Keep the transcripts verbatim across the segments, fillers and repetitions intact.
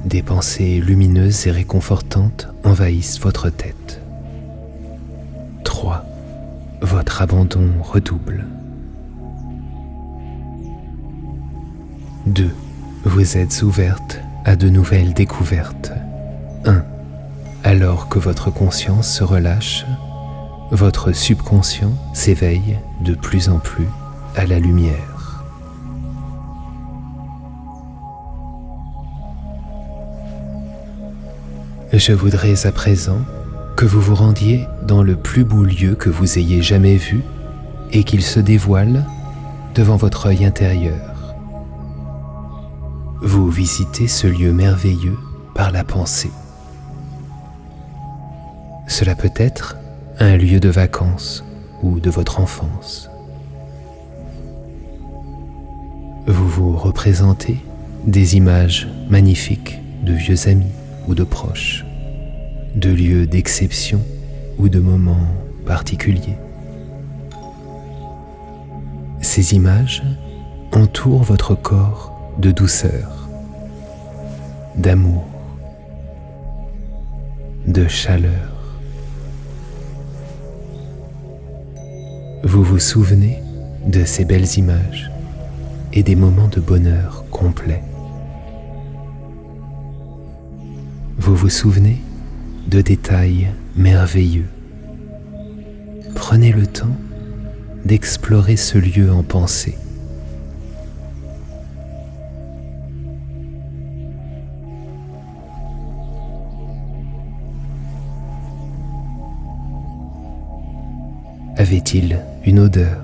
des pensées lumineuses et réconfortantes envahissent votre tête. trois. Votre abandon redouble. deux. Vous êtes ouverte à de nouvelles découvertes. un. Alors que votre conscience se relâche, votre subconscient s'éveille de plus en plus à la lumière. Je voudrais à présent que vous vous rendiez dans le plus beau lieu que vous ayez jamais vu et qu'il se dévoile devant votre œil intérieur. Vous visitez ce lieu merveilleux par la pensée. Cela peut être un lieu de vacances ou de votre enfance. Vous vous représentez des images magnifiques de vieux amis ou de proches, de lieux d'exception ou de moments particuliers. Ces images entourent votre corps de douceur, d'amour, de chaleur. Vous vous souvenez de ces belles images et des moments de bonheur complet. Vous vous souvenez de détails merveilleux. Prenez le temps d'explorer ce lieu en pensée. Avait-il une odeur?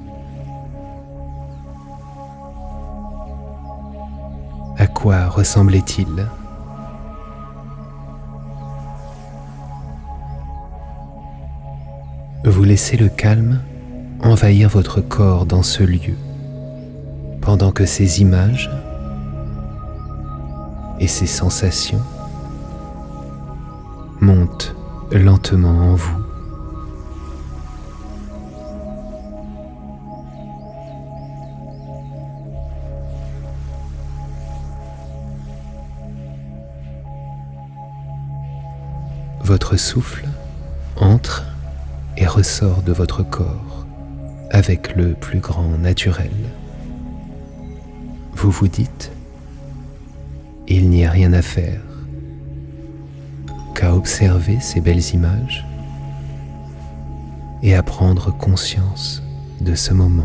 À quoi ressemblait-il? Vous laissez le calme envahir votre corps dans ce lieu, pendant que ces images et ces sensations montent lentement en vous. Votre souffle entre et ressort de votre corps avec le plus grand naturel. Vous vous dites, il n'y a rien à faire qu'à observer ces belles images et à prendre conscience de ce moment.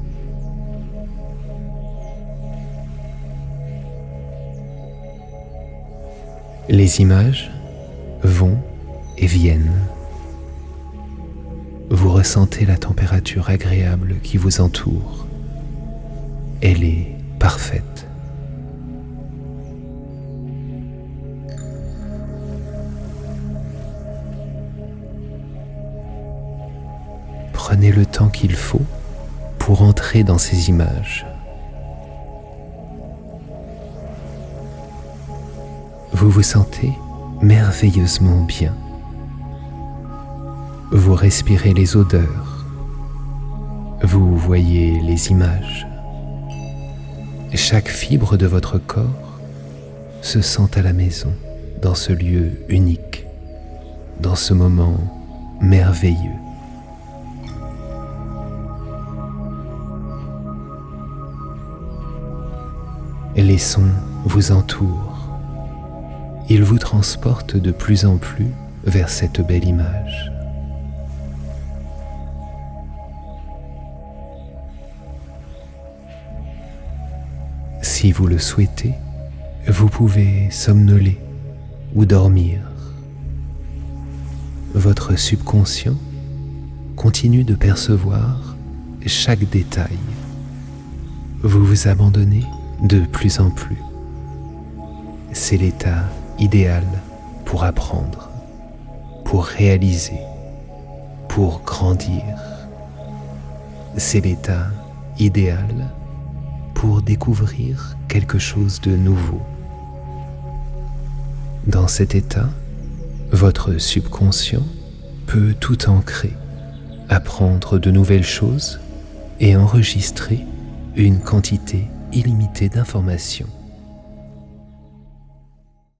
Les images vont et viennent. Vous ressentez la température agréable qui vous entoure. Elle est parfaite. Prenez le temps qu'il faut pour entrer dans ces images. Vous vous sentez merveilleusement bien. Vous respirez les odeurs. Vous voyez les images. Chaque fibre de votre corps se sent à la maison dans ce lieu unique, dans ce moment merveilleux. Les sons vous entourent. Ils vous transportent de plus en plus vers cette belle image. Si vous le souhaitez, vous pouvez somnoler ou dormir. Votre subconscient continue de percevoir chaque détail. Vous vous abandonnez de plus en plus. C'est l'état idéal pour apprendre, pour réaliser, pour grandir. C'est l'état idéal pour découvrir quelque chose de nouveau. Dans cet état, votre subconscient peut tout ancrer, apprendre de nouvelles choses et enregistrer une quantité illimitée d'informations.